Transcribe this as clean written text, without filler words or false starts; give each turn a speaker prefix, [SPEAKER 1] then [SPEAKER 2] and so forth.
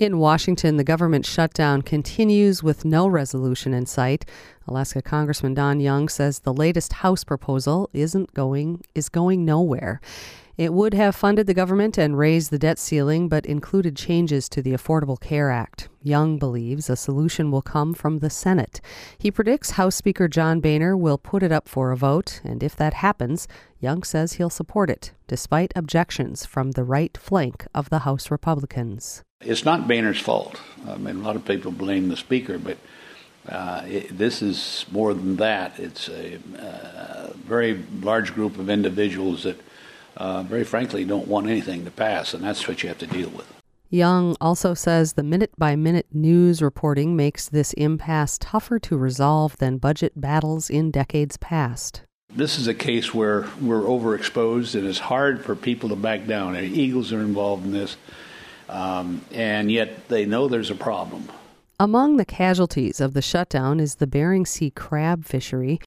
[SPEAKER 1] In Washington, the government shutdown continues with no resolution in sight. Alaska Congressman Don Young says the latest House proposal is going nowhere. It would have funded the government and raised the debt ceiling, but included changes to the Affordable Care Act. Young believes a solution will come from the Senate. He predicts House Speaker John Boehner will put it up for a vote, and if that happens, Young says he'll support it, despite objections from the right flank of the House Republicans.
[SPEAKER 2] It's not Boehner's fault. I mean, a lot of people blame the Speaker, but this is more than that. It's a very large group of individuals that very frankly don't want anything to pass, and that's what you have to deal with.
[SPEAKER 1] Young also says the minute-by-minute news reporting makes this impasse tougher to resolve than budget battles in decades past.
[SPEAKER 2] This is a case where we're overexposed, and it's hard for people to back down. The Eagles are involved in this, and yet they know there's a problem.
[SPEAKER 1] Among the casualties of the shutdown is the Bering Sea crab fishery.